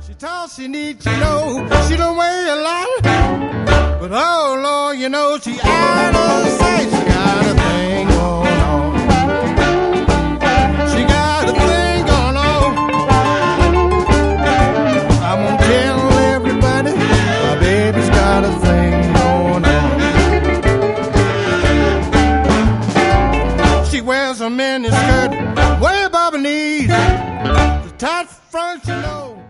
She talks, she needs, you know, she don't weigh a lot. But oh Lord, you know, she out of sight. She got a thing going on. She got a thing going on. I'm gonna tell everybody, my baby's got a thing going on. She wears a mini skirt way above her knees. The tight front, you know.